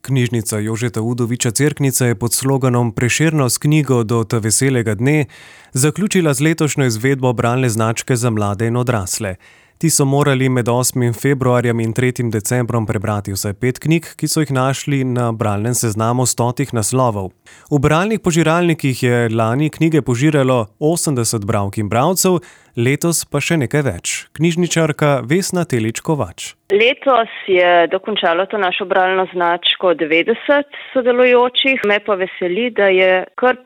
Knjižnica Jožeta Udoviča Cerknica je pod sloganom Prešerno s knjigo do ta veselega dne zaključila z letošnjo izvedbo bralne značke za mlade in odrasle. Ti so morali med 8. februarjem in 3. decembrom prebrati vsaj 5 knjig, ki so jih našli na bralnem seznamu 100 naslovov. V bralnih požiralnikih je lani knjige požiralo 80 bralk in bralcev, letos pa še nekaj več. Knjižničarka Vesna Telič-Kovač. Letos je dokončalo to našo bralno značko 90 sodelujočih. Me pa veseli, da je kar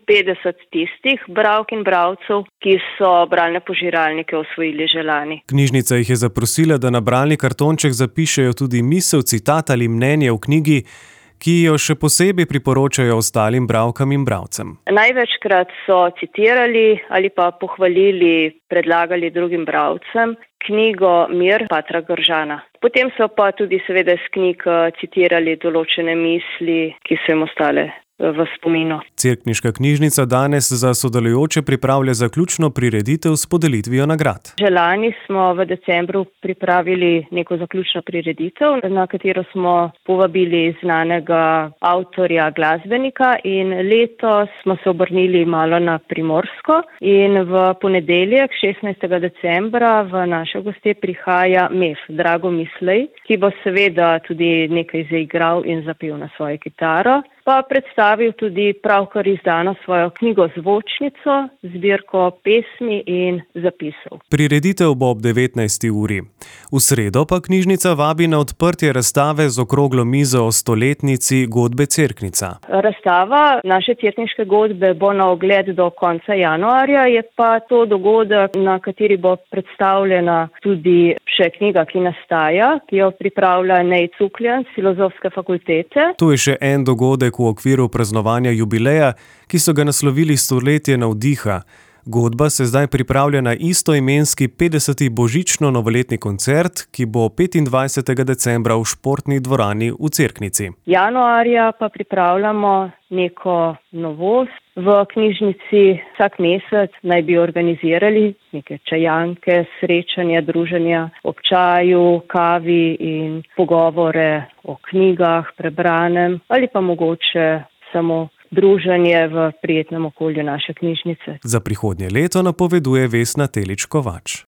55 tistih bralk in bralcev, ki so bralne požiralnike osvojili že lani. Knjižnica jih je zaprosila, da na bralni kartonček zapišejo tudi misel, citat ali mnenje v knjigi, ki jo še posebej priporočajo ostalim bralkam in bralcem. Največkrat so citirali ali pa pohvalili, predlagali drugim bralcem knjigo Mir Patra Gržana. Potem so pa tudi seveda s knjig citirali določene misli, ki so jim ostale v spominu. Cerkniška knjižnica danes za sodelujoče pripravlja zaključno prireditev s podelitvijo nagrad. Že lani smo v decembru pripravili neko zaključno prireditev, na katero smo povabili znanega avtorja, glasbenika, in letos smo se obrnili malo na Primorsko in v ponedeljek 16. decembra v naše goste prihaja Mef, Drago Mislej, ki bo seveda tudi nekaj zaigral in zapel na svojo kitaro. Pa predstavil tudi pravkar izdano svojo knjigo Zvočnico, zbirko pesmi in zapisov. Prireditev bo ob 19. uri. V sredo pa knjižnica vabi na odprtje razstave z okroglo mizo o stoletnici godbe Cerknica. Razstava naše cerkniške godbe bo na ogled do konca januarja, je pa to dogodek, na kateri bo predstavljena tudi še knjiga, ki nastaja, ki jo pripravlja Nej Cukljan z Filozofske fakultete. Tu je še en dogodek v okviru praznovanja jubileja, ki so ga naslovili Stoletje navdiha. Godba se zdaj pripravlja na istoimenski 50. božično-novoletni koncert, ki bo 25. decembra v športni dvorani v Cerknici. Januarja pa pripravljamo neko novost. V knjižnici vsak mesec naj bi organizirali neke čajanke, srečanja, druženja ob čaju, kavi in pogovore o knjigah, prebranem ali pa mogoče samo druženje v prijetnem okolju naše knjižnice. Za prihodnje leto napoveduje Vesna Telič-Kovač.